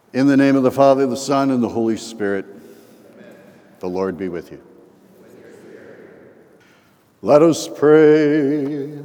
In the name of the Father, the Son, and the Holy Spirit, amen. The Lord be with you. With your spirit. Let us pray.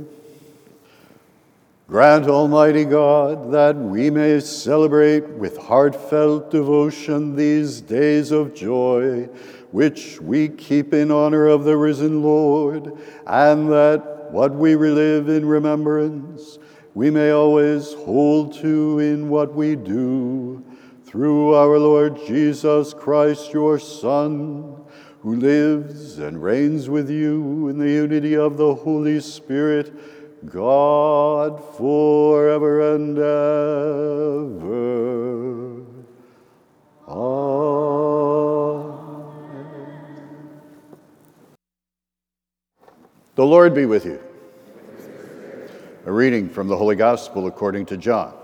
Grant, Almighty God, that we may celebrate with heartfelt devotion these days of joy, which we keep in honor of the risen Lord, and that what we relive in remembrance, we may always hold to in what we do. Through our Lord Jesus Christ, your Son, who lives and reigns with you in the unity of the Holy Spirit, God, forever and ever. Amen. The Lord be with you. A reading from the Holy Gospel according to John.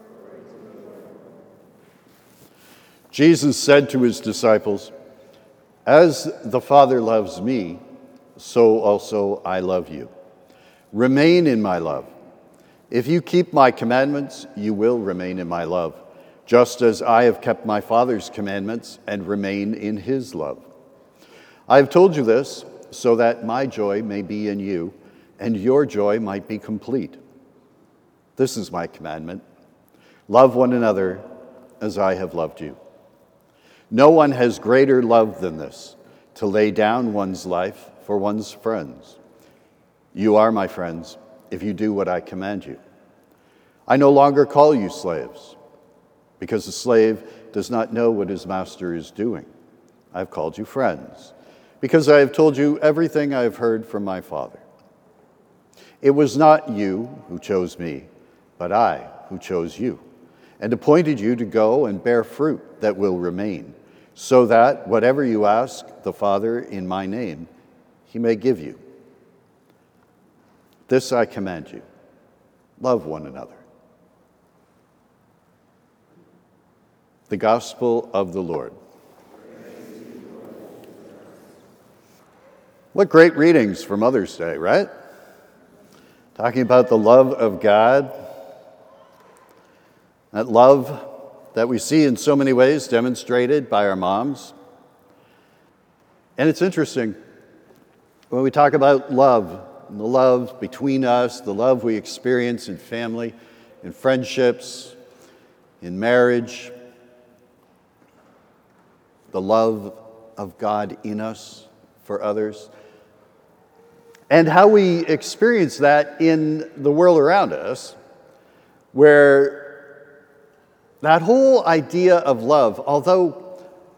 Jesus said to his disciples, "As the Father loves me, so also I love you. Remain in my love. If you keep my commandments, you will remain in my love, just as I have kept my Father's commandments and remain in his love. I have told you this so that my joy may be in you, and your joy might be complete. This is my commandment: love one another as I have loved you. No one has greater love than this, to lay down one's life for one's friends. You are my friends if you do what I command you. I no longer call you slaves, because the slave does not know what his master is doing. I have called you friends, because I have told you everything I have heard from my Father. It was not you who chose me, but I who chose you, and appointed you to go and bear fruit that will remain, so that whatever you ask the Father in my name, he may give you. This I command you: love one another." The Gospel of the Lord. What great readings for Mother's Day, right? Talking about the love of God. That love that we see in so many ways demonstrated by our moms. And it's interesting, when we talk about love, and the love between us, the love we experience in family, in friendships, in marriage, the love of God in us for others, and how we experience that in the world around us, where that whole idea of love, although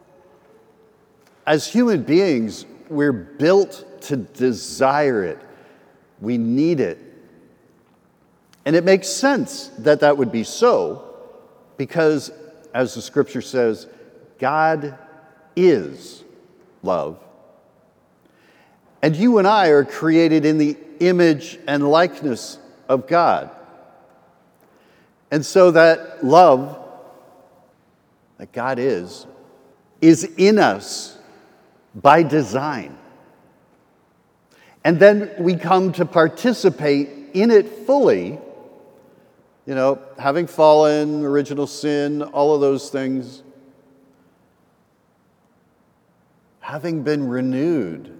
as human beings, we're built to desire it, we need it. And it makes sense that that would be so, because, as the scripture says, God is love. And you and I are created in the image and likeness of God. And so that love that God is in us by design. And then we come to participate in it fully, having fallen, original sin, all of those things, having been renewed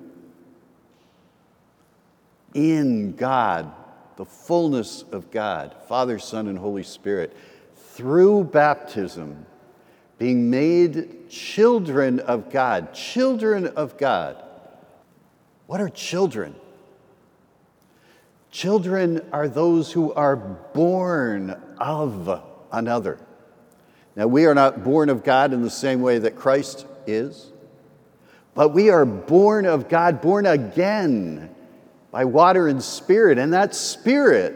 in God, the fullness of God, Father, Son, and Holy Spirit, through baptism, being made children of God. Children of God. What are children? Children are those who are born of another. Now, we are not born of God in the same way that Christ is, but we are born of God, born again by water and Spirit, and that Spirit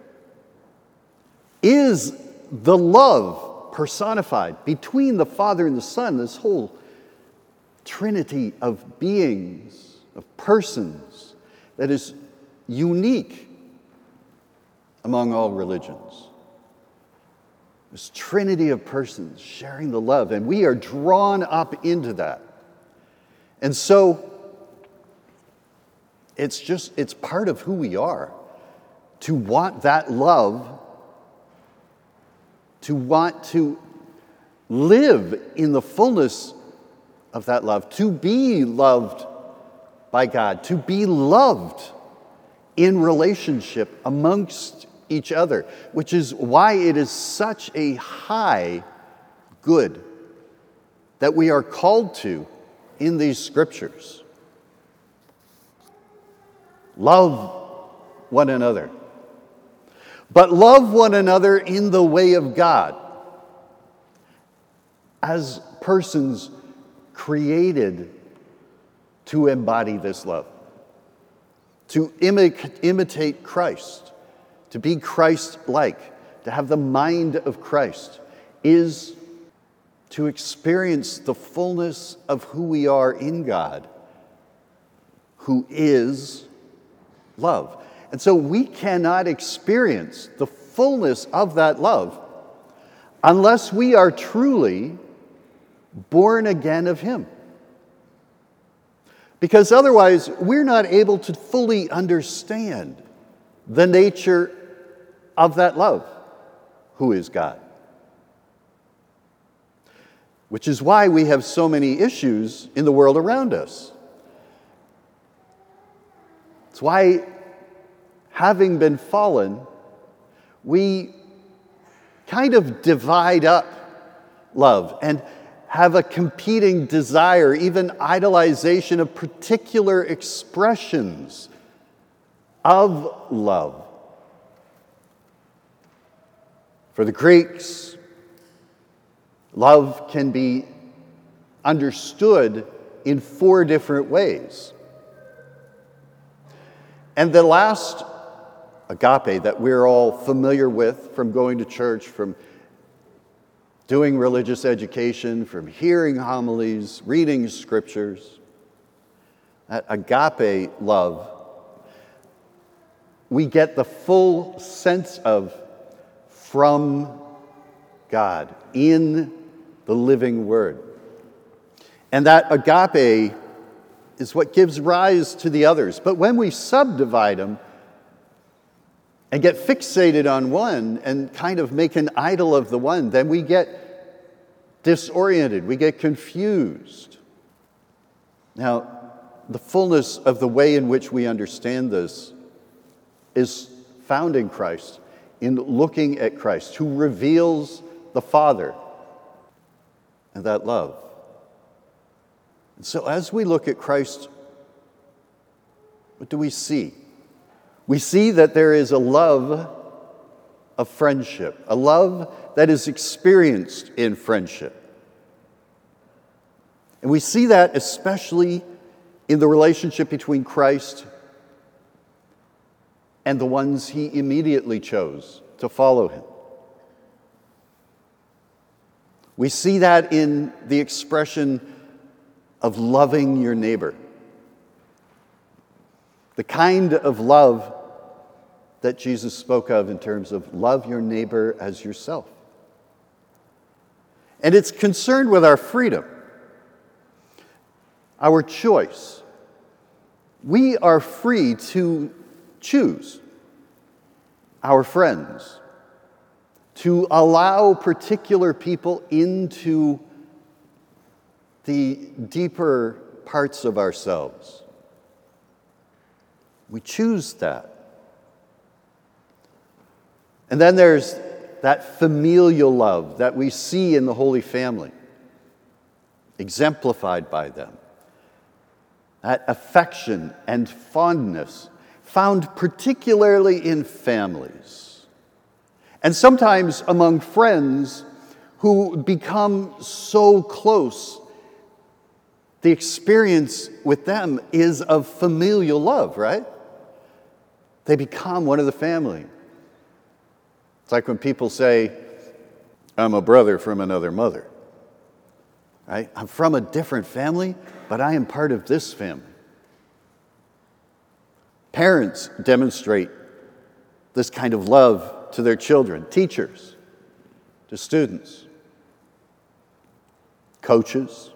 is the love personified between the Father and the Son, this whole trinity of beings, of persons, that is unique among all religions. This trinity of persons sharing the love, and we are drawn up into that. And so, it's part of who we are, to want that love, to want to live in the fullness of that love, to be loved by God, to be loved in relationship amongst each other, which is why it is such a high good that we are called to in these scriptures. Love one another. But love one another in the way of God, as persons created to embody this love, to imitate Christ, to be Christ-like, to have the mind of Christ, is to experience the fullness of who we are in God, who is love. And so we cannot experience the fullness of that love unless we are truly born again of Him. Because otherwise, we're not able to fully understand the nature of that love, who is God. Which is why we have so many issues in the world around us. It's why, having been fallen, we kind of divide up love and have a competing desire, even idolization of particular expressions of love. For the Greeks, love can be understood in 4 different ways. And the last agape that we're all familiar with from going to church, from doing religious education, from hearing homilies, reading scriptures, that agape love, we get the full sense of from God in the living Word. And that agape is what gives rise to the others. But when we subdivide them and get fixated on one and kind of make an idol of the one, then we get disoriented, we get confused. Now, the fullness of the way in which we understand this is found in Christ, in looking at Christ, who reveals the Father and that love. And so as we look at Christ, what do we see? We see that there is a love of friendship, a love that is experienced in friendship. And we see that especially in the relationship between Christ and the ones He immediately chose to follow Him. We see that in the expression of loving your neighbor. The kind of love that Jesus spoke of in terms of love your neighbor as yourself. And it's concerned with our freedom, our choice. We are free to choose our friends, to allow particular people into the deeper parts of ourselves. We choose that. And then there's that familial love that we see in the Holy Family, exemplified by them. That affection and fondness found particularly in families, and sometimes among friends who become so close. The experience with them is of familial love, right? They become one of the family. It's like when people say, I'm a brother from another mother. Right? I'm from a different family, but I am part of this family. Parents demonstrate this kind of love to their children, teachers, to students, coaches.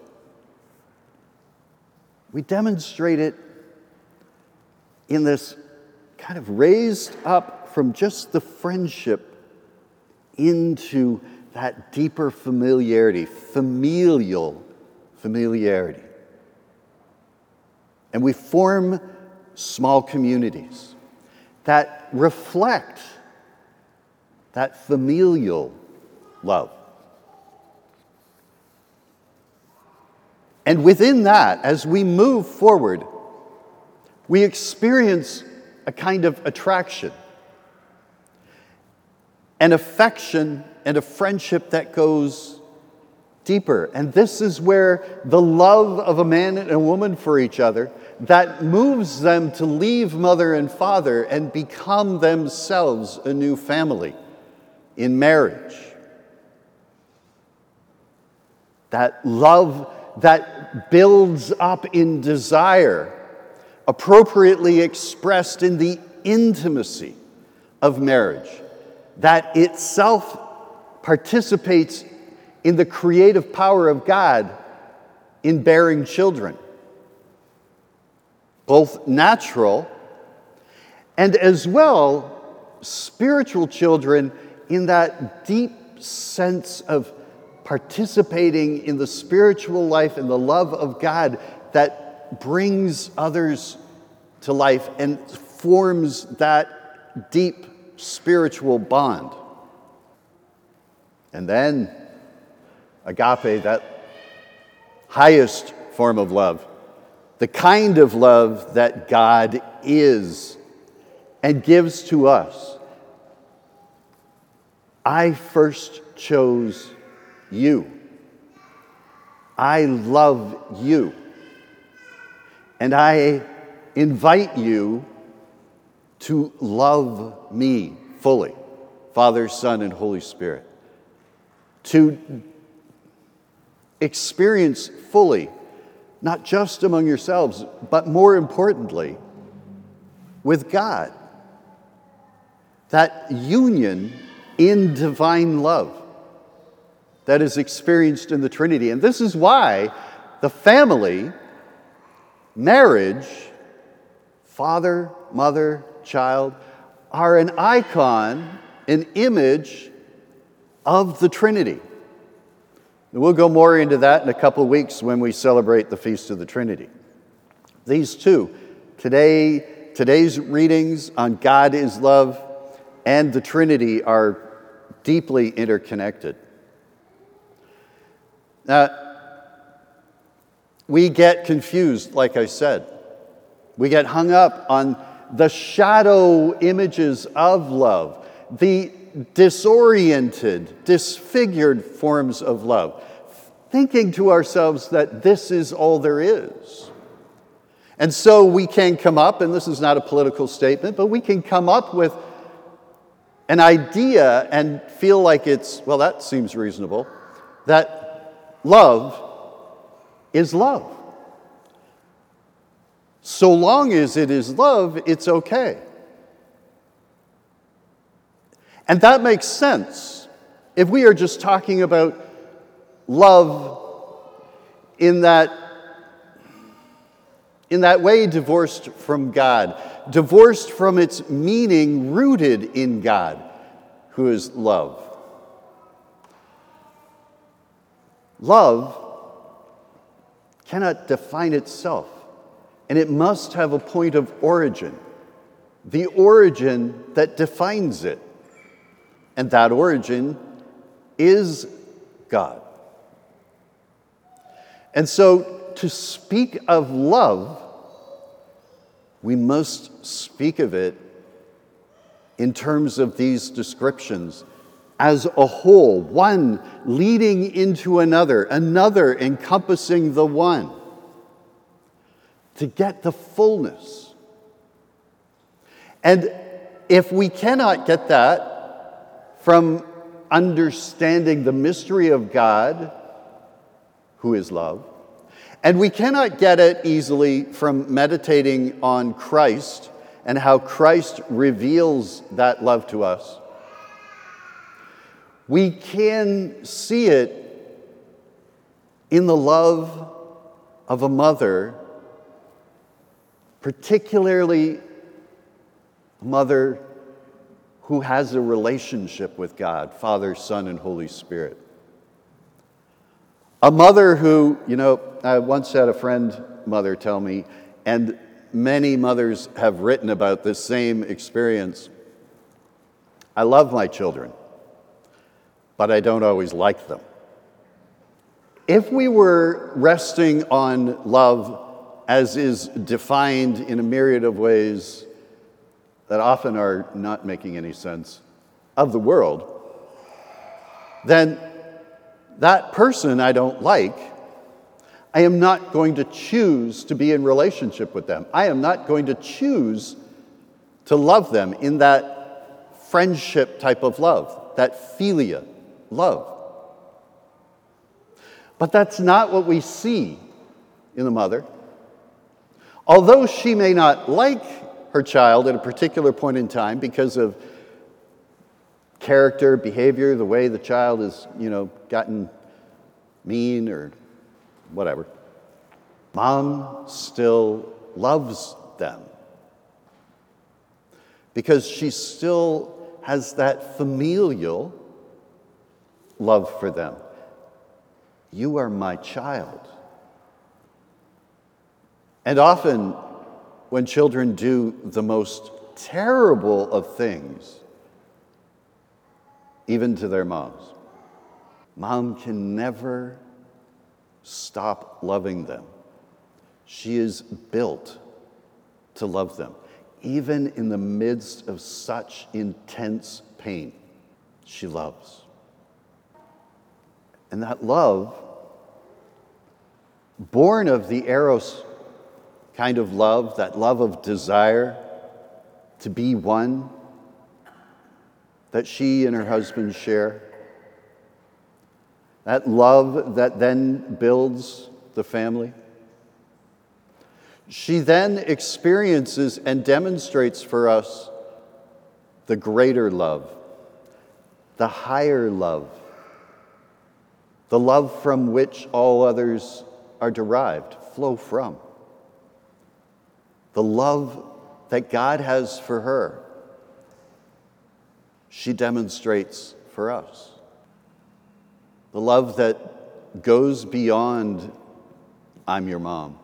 We demonstrate it in this kind of raised up from just the friendship into that deeper familiarity, familial familiarity. And we form small communities that reflect that familial love. And within that, as we move forward, we experience a kind of attraction, an affection, and a friendship that goes deeper. And this is where the love of a man and a woman for each other, that moves them to leave mother and father and become themselves a new family in marriage. That love that builds up in desire, appropriately expressed in the intimacy of marriage, that itself participates in the creative power of God in bearing children, both natural and as well spiritual children, in that deep sense of participating in the spiritual life and the love of God that brings others to life and forms that deep spiritual bond. And then agape, that highest form of love, the kind of love that God is and gives to us. I first chose you. I love you. And I invite you to love me fully, Father, Son, and Holy Spirit. To experience fully, not just among yourselves, but more importantly, with God. That union in divine love that is experienced in the Trinity. And this is why the family, marriage, father, mother, child, are an icon, an image of the Trinity. And we'll go more into that in a couple of weeks when we celebrate the Feast of the Trinity. These two, today's readings on God is love and the Trinity, are deeply interconnected. We get confused, like I said. We get hung up on the shadow images of love, the disoriented, disfigured forms of love, thinking to ourselves that this is all there is. And so we can come up, and this is not a political statement, but we can come up with an idea and feel like well, that seems reasonable, that love is love. So long as it is love, it's okay. And that makes sense. If we are just talking about love in that way, divorced from God, divorced from its meaning, rooted in God, who is love. Love cannot define itself, and it must have a point of origin, the origin that defines it. And that origin is God. And so to speak of love, we must speak of it in terms of these descriptions as a whole, one leading into another, another encompassing the one, to get the fullness. And if we cannot get that from understanding the mystery of God, who is love, and we cannot get it easily from meditating on Christ and how Christ reveals that love to us, we can see it in the love of a mother, particularly a mother who has a relationship with God, Father, Son, and Holy Spirit. A mother who, I once had a friend mother tell me, and many mothers have written about this same experience. I love my children, but I don't always like them. If we were resting on love as is defined in a myriad of ways that often are not making any sense of the world, then that person I don't like, I am not going to choose to be in relationship with them. I am not going to choose to love them in that friendship type of love, that philia love. But that's not what we see in the mother. Although she may not like her child at a particular point in time because of character, behavior, the way the child has, gotten mean or whatever, mom still loves them because she still has that familial love for them. You are my child. And often, when children do the most terrible of things, even to their moms, mom can never stop loving them. She is built to love them. Even in the midst of such intense pain, she loves. And that love, born of the eros kind of love, that love of desire to be one that she and her husband share, that love that then builds the family, she then experiences and demonstrates for us the greater love, the higher love, the love from which all others are derived, flow from. The love that God has for her, she demonstrates for us. The love that goes beyond, I'm your mom.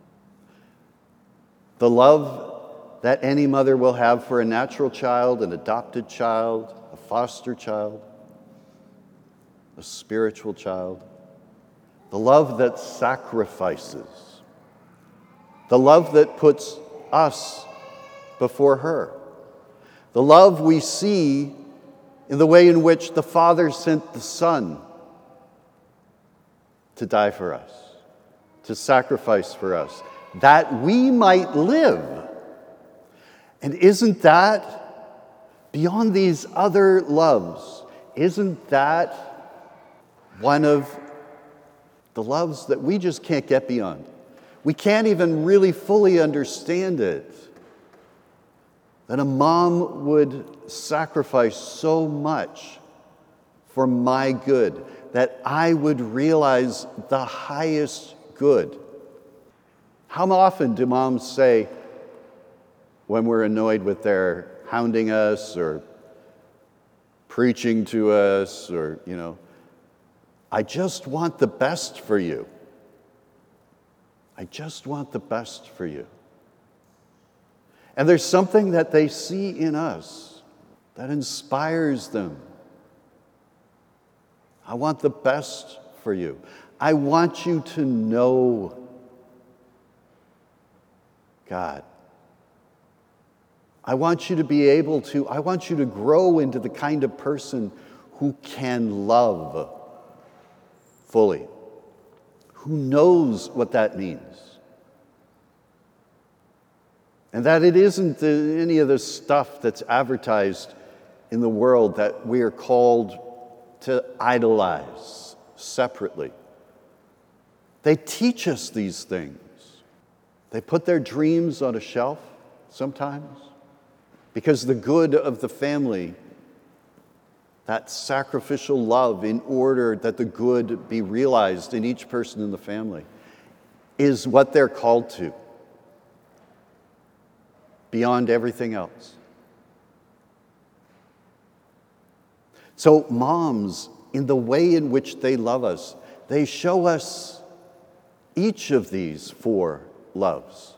The love that any mother will have for a natural child, an adopted child, a foster child, a spiritual child. The love that sacrifices. The love that puts us before her. The love we see in the way in which the Father sent the Son to die for us, to sacrifice for us, that we might live. And isn't that, beyond these other loves, isn't that one of the loves that we just can't get beyond? We can't even really fully understand it. That a mom would sacrifice so much for my good, that I would realize the highest good. How often do moms say, when we're annoyed with their hounding us or preaching to us or, I just want the best for you. I just want the best for you. And there's something that they see in us that inspires them. I want the best for you. I want you to know God. I want you to grow into the kind of person who can love fully, who knows what that means. And that it isn't any of the stuff that's advertised in the world that we are called to idolize separately. They teach us these things. They put their dreams on a shelf sometimes because the good of the family, that sacrificial love in order that the good be realized in each person in the family, is what they're called to beyond everything else. So moms, in the way in which they love us, they show us each of these 4 loves.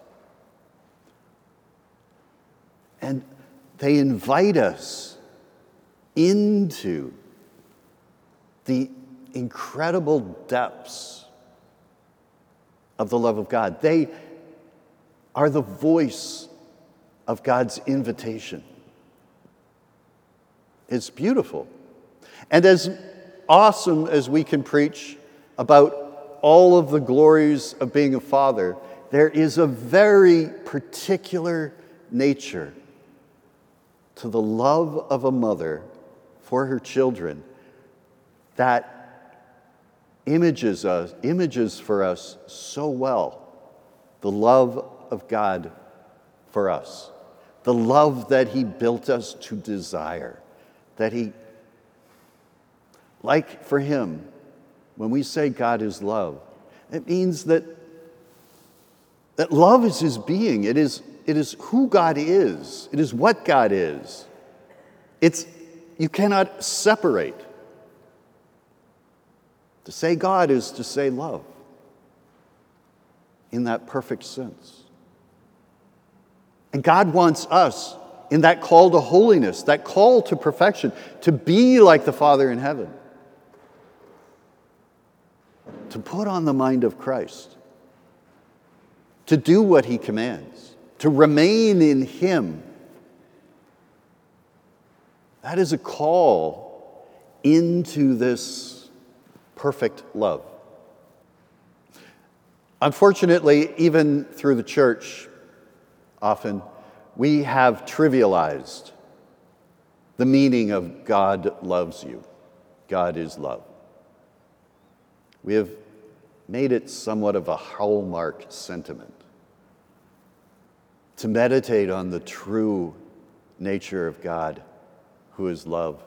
And they invite us into the incredible depths of the love of God. They are the voice of God's invitation. It's beautiful. And as awesome as we can preach about all of the glories of being a father, there is a very particular nature to the love of a mother for her children that images for us so well the love of God for us, the love that he built us to desire, that he, like for him, when we say God is love, it means that love is his being. It is who God is. It is what God is. You cannot separate. To say God is to say love in that perfect sense. And God wants us in that call to holiness, that call to perfection, to be like the Father in heaven, to put on the mind of Christ, to do what he commands, to remain in him. That is a call into this perfect love. Unfortunately, even through the church, often we have trivialized the meaning of God loves you. God is love. We have made it somewhat of a hallmark sentiment. To meditate on the true nature of God, who is love,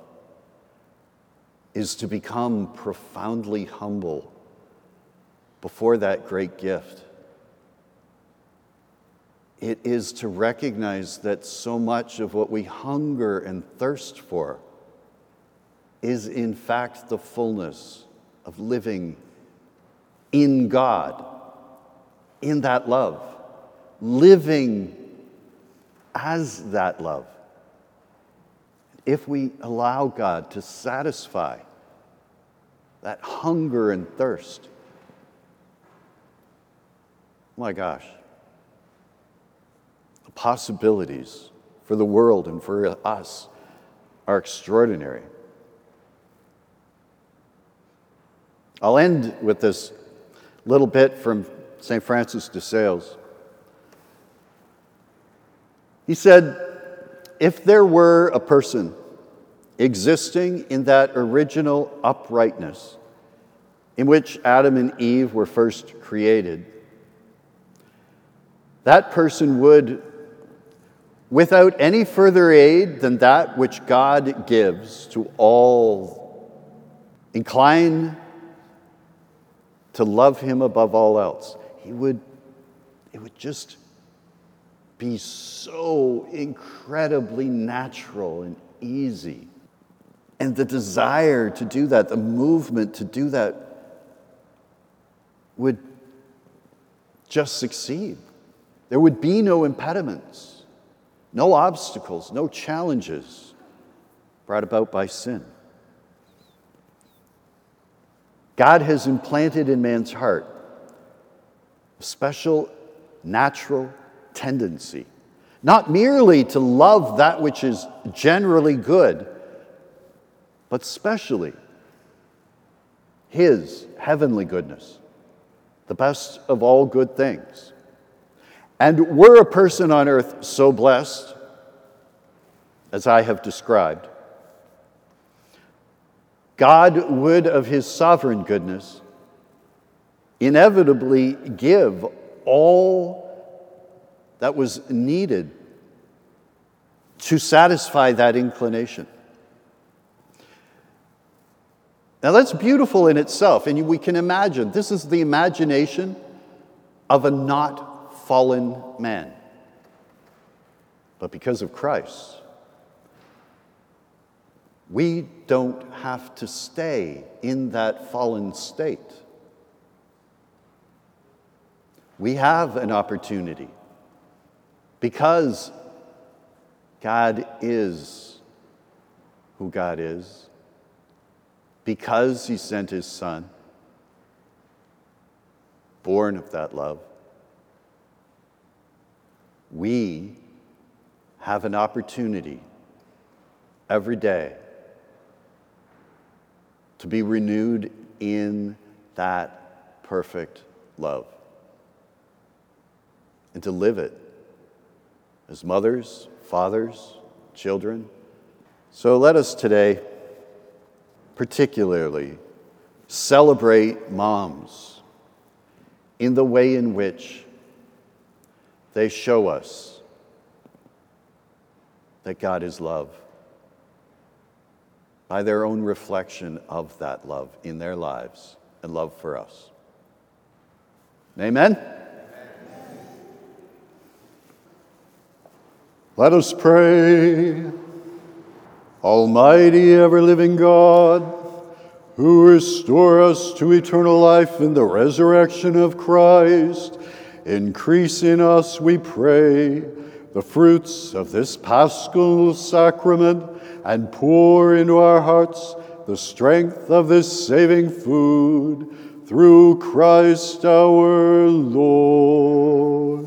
is to become profoundly humble before that great gift. It is to recognize that so much of what we hunger and thirst for is in fact the fullness of living in God, in that love, living as that love. If we allow God to satisfy that hunger and thirst, my gosh, the possibilities for the world and for us are extraordinary. I'll end with this little bit from St. Francis de Sales. He said, if there were a person existing in that original uprightness in which Adam and Eve were first created, that person would, without any further aid than that which God gives to all, incline to love him above all else. It would just be so incredibly natural and easy. And the desire to do that, the movement to do that, would just succeed. There would be no impediments, no obstacles, no challenges brought about by sin. God has implanted in man's heart a special natural tendency, not merely to love that which is generally good, but specially his heavenly goodness, the best of all good things. And were a person on earth so blessed, as I have described, God would, of his sovereign goodness, inevitably give all that was needed to satisfy that inclination. Now that's beautiful in itself, and we can imagine, this is the imagination of a not fallen man. But because of Christ, We don't have to stay in that fallen state. We have an opportunity because God is who God is, because he sent his Son, born of that love. We have an opportunity every day to be renewed in that perfect love and to live it as mothers, fathers, children. So let us today particularly celebrate moms in the way in which they show us that God is love by their own reflection of that love in their lives and love for us. Amen? Let us pray. Almighty, ever-living God, who restore us to eternal life in the resurrection of Christ, increase in us, we pray, the fruits of this Paschal sacrament, and pour into our hearts the strength of this saving food, through Christ our Lord.